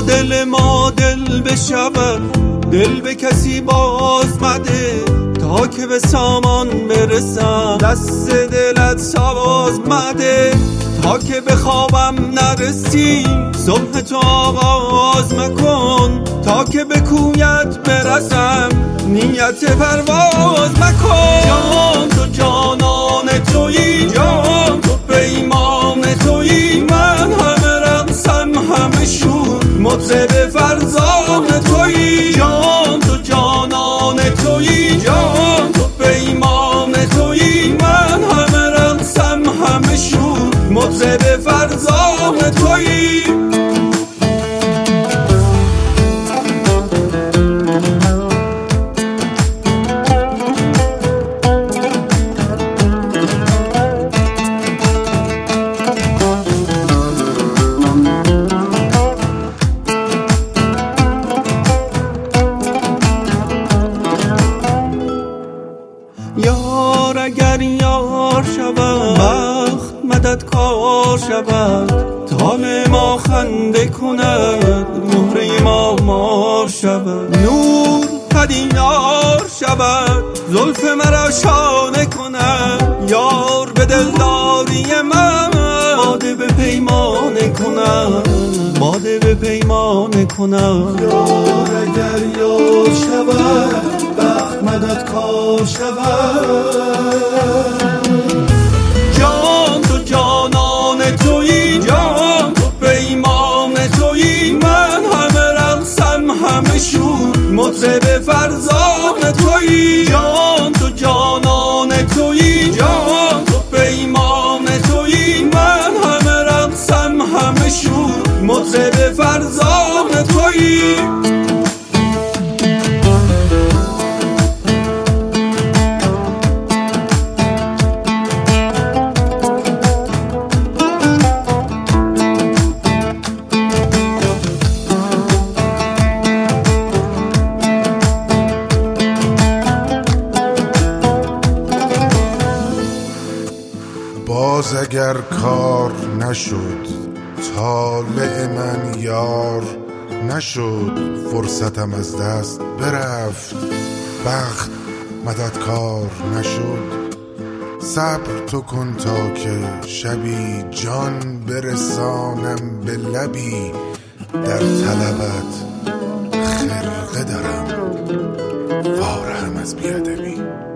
دل ما دل بشود، دل به کسی باز مده، تا که به سامان برسم دست دلت ساز مده، تا که به خوابم نرسی صبح تو آغاز مکن، تا که به کویت برسم نیت پرواز مکن. جان تو جانان تویی، جان تو پیمان تویی، من همه رقصم همه شور مطرب فرزان تویی. جان تو جانان تویی، جان تو پیمان تویی، من همه رقصم همه شور مطرب فرزان تویی. یار اگر یار شود، بخت مددکار شود، طال ما خنده کند، مهره ما مار شود. نور پدیدار شود، زلف مرا شانه کند، یار به دلداری من باده به پیمانه کند، باده به پیمانه کند. یار اگر یار شود، بخت مددکار شود. جان تو جانان تویی، جان تو پیمان تویی، من همه رقصم همه شور مطرب فرزان تویی. جان تو جانان تویی، جان تو پیمان تویی، من همه رقصم همه شور مطرب فرزان تویی. باز اگر کار نشد، طالع من یار نشد، فرصتم از دست برفت، بخت مددکار نشد. صبر تو کن تا که شبی جان برسانم به لبی، در طلبت خرقه دارم وارم از بیادبی.